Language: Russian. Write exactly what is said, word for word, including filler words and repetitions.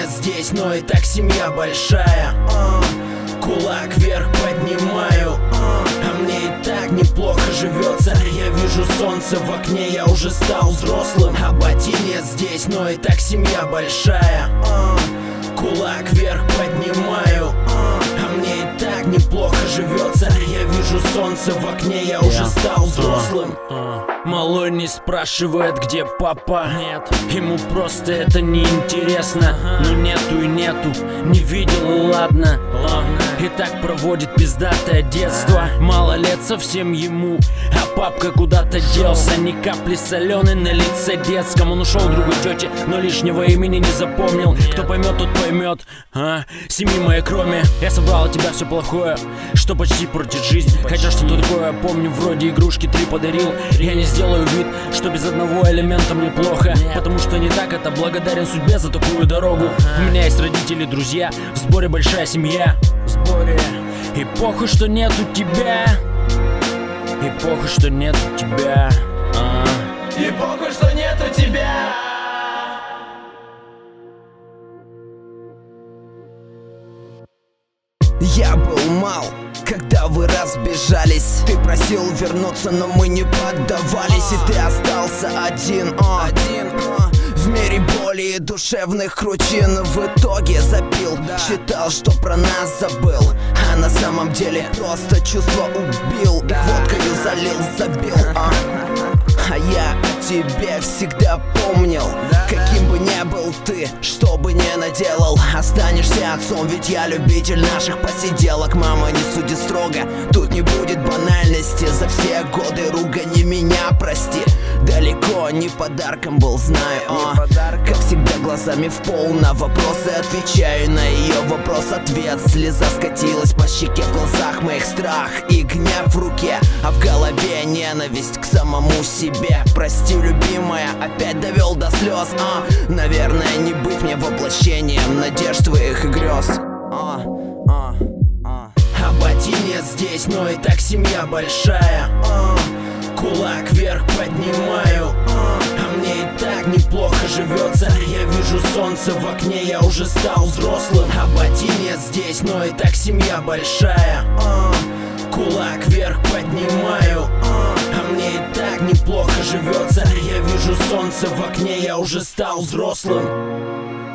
нет здесь, но и так семья большая. uh, Кулак вверх поднимаю, uh, а мне и так неплохо живется. Я вижу солнце в окне, я уже стал взрослым. А бати нет здесь, но и так семья большая. uh, Кулак вверх поднимаю, uh, а мне и так неплохо живется. Я вижу солнце в окне, я уже стал взрослым. Малой не спрашивает, где папа. Нет, ему просто это не интересно. Ну нету и нету, не видел и ладно. И так проводит пиздатое детство. Мало лет совсем ему, а папка куда-то делся. Ни капли соленой на лице детском. Он ушел к другой тете, но лишнего имени не запомнил. Кто поймет, тот поймет. А? Семьи моей кроме. Я собрал от тебя все плохое, что почти портит жизнь. Хотя что-то такое помню, вроде игрушки три подарил. Я не сделаю вид, что без одного элемента мне плохо, потому что не так это, благодарен судьбе за такую дорогу. У меня есть родители, друзья, в сборе большая семья. В сборе. И похуй, что нету тебя. И похуй, что нету тебя. а. И похуй, что нету тебя. Я был мал, когда вы разбежались. Ты просил вернуться, но мы не поддавались. И ты остался один, а, один а, в мире боли и душевных кручин. В итоге запил, считал, что про нас забыл, а на самом деле просто чувство убил. Водкою залил, забил, а, а я о тебе всегда помнил. Каким бы ни был ты, что бы ни наделал, останешься отцом, ведь я любитель наших посиделок. Мама, не суди строго, тут не будет банальности. За все годы ругани меня прости. Далеко не подарком был, знаю, а. Как всегда глазами в пол на вопросы отвечаю. На ее вопрос-ответ, слеза скатилась по щеке. В глазах моих страх и гнев в руке, а в голове ненависть к самому себе. Прости, любимая, опять довел до слез, а. Наверное, не быть мне воплощением надежд твоих и грез. а, а, а. А бати нет здесь, но и так семья большая. а. Кулак вверх поднимаю, а. а мне и так неплохо живется. Я вижу солнце в окне, я уже стал взрослым. А бати нет здесь, но и так семья большая. а. Кулак вверх поднимаю, а. а мне и так неплохо живется. Я вижу солнце в окне, я уже стал взрослым.